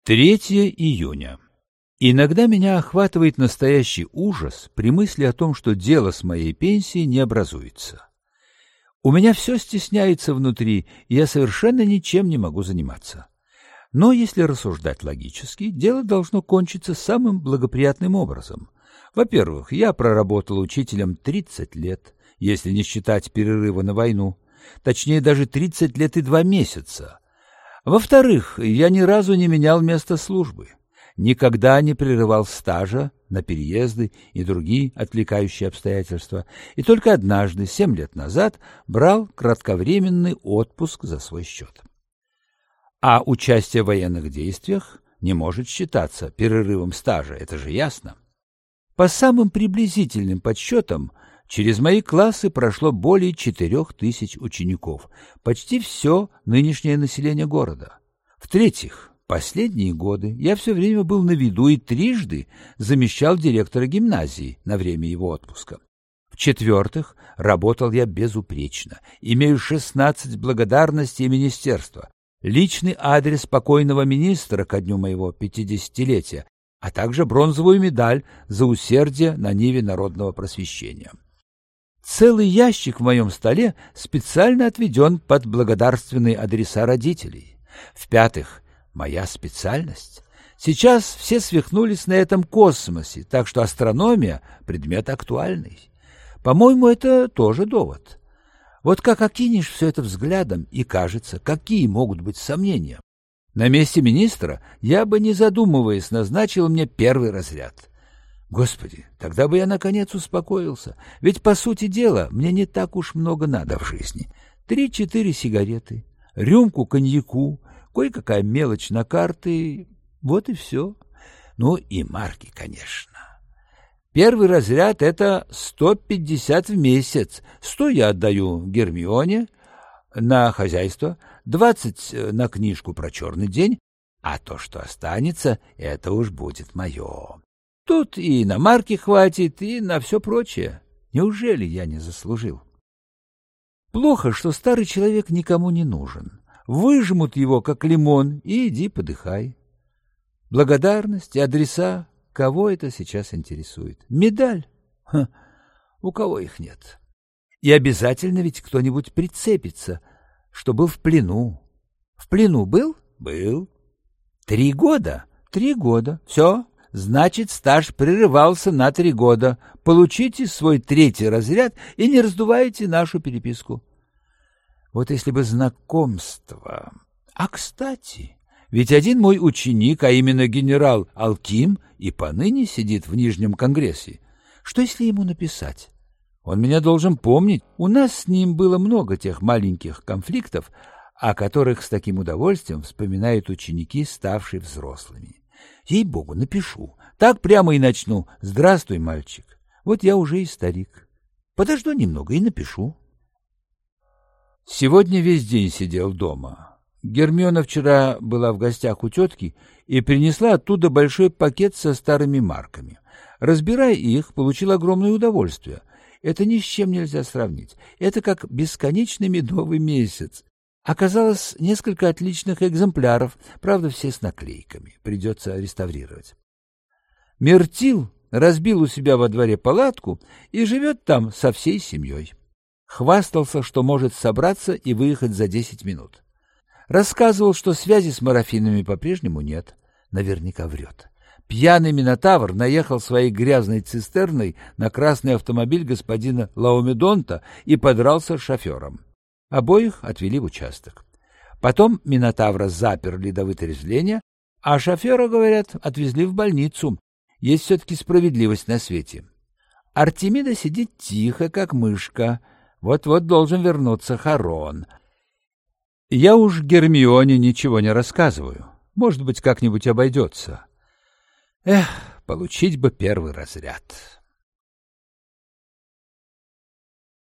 3 июня. Иногда меня охватывает настоящий ужас при мысли о том, что дело с моей пенсией не образуется. У меня все стесняется внутри, и я совершенно ничем не могу заниматься. Но если рассуждать логически, дело должно кончиться самым благоприятным образом. Во-первых, я проработал учителем 30 лет, если не считать перерыва на войну. Точнее, даже 30 лет и 2 месяца. Во-вторых, я ни разу не менял место службы, никогда не прерывал стажа на переезды и другие отвлекающие обстоятельства, и только однажды, 7 лет назад, брал кратковременный отпуск за свой счет. А участие в военных действиях не может считаться перерывом стажа, это же ясно. По самым приблизительным подсчетам, через мои классы прошло более 4000 учеников, почти все нынешнее население города. В-третьих, последние годы я все время был на виду и трижды замещал директора гимназии на время его отпуска. В-четвертых, работал я безупречно, имею 16 благодарностей министерства, личный адрес покойного министра ко дню моего 50-летия, а также бронзовую медаль за усердие на ниве народного просвещения. Целый ящик в моем столе специально отведен под благодарственные адреса родителей. В-пятых, моя специальность. Сейчас все свихнулись на этом космосе, так что астрономия — предмет актуальный. По-моему, это тоже довод. Вот как окинешь все это взглядом, и кажется, какие могут быть сомнения. На месте министра я бы, не задумываясь, назначил мне 1 разряд. Господи, тогда бы я наконец успокоился, ведь, по сути дела, мне не так уж много надо в жизни. 3-4 сигареты, рюмку коньяку, кое-какая мелочь на карты, вот и все. Ну и марки, конечно. 1 разряд — это 150 в месяц, 100 я отдаю Гермионе на хозяйство, 20 на книжку про черный день, а то, что останется, это уж будет мое. Тут и на марки хватит, и на все прочее. Неужели я не заслужил? Плохо, что старый человек никому не нужен. Выжмут его, как лимон, и иди подыхай. Благодарность и адреса, кого это сейчас интересует? Медаль? У кого их нет? И обязательно ведь кто-нибудь прицепится, что был в плену. В плену был? Был. 3 года? 3 года. Все. Значит, стаж прерывался на 3 года. Получите свой 3 разряд и не раздувайте нашу переписку. Вот если бы знакомство... А, кстати, ведь один мой ученик, а именно генерал Алким, и поныне сидит в Нижнем Конгрессе. Что если ему написать? Он меня должен помнить. У нас с ним было много тех маленьких конфликтов, о которых с таким удовольствием вспоминают ученики, ставшие взрослыми. Ей-богу, напишу. Так прямо и начну. Здравствуй, мальчик. Вот я уже и старик. Подожду немного и напишу. Сегодня весь день сидел дома. Гермиона вчера была в гостях у тетки и принесла оттуда большой пакет со старыми марками. Разбирая их, получил огромное удовольствие. Это ни с чем нельзя сравнить. Это как бесконечный медовый месяц. Оказалось несколько отличных экземпляров, правда, все с наклейками. Придется реставрировать. Мертил разбил у себя во дворе палатку и живет там со всей семьей. Хвастался, что может собраться и выехать за 10 минут. Рассказывал, что связи с марафинами по-прежнему нет. Наверняка врет. Пьяный Минотавр наехал своей грязной цистерной на красный автомобиль господина Лаомедонта и подрался с шофером. Обоих отвели в участок. Потом Минотавра заперли до вытрезвления, а шофера, говорят, отвезли в больницу. Есть все-таки справедливость на свете. Артемида сидит тихо, как мышка. Вот-вот должен вернуться Харон. Я уж Гермионе ничего не рассказываю. Может быть, как-нибудь обойдется. Получить бы 1 разряд.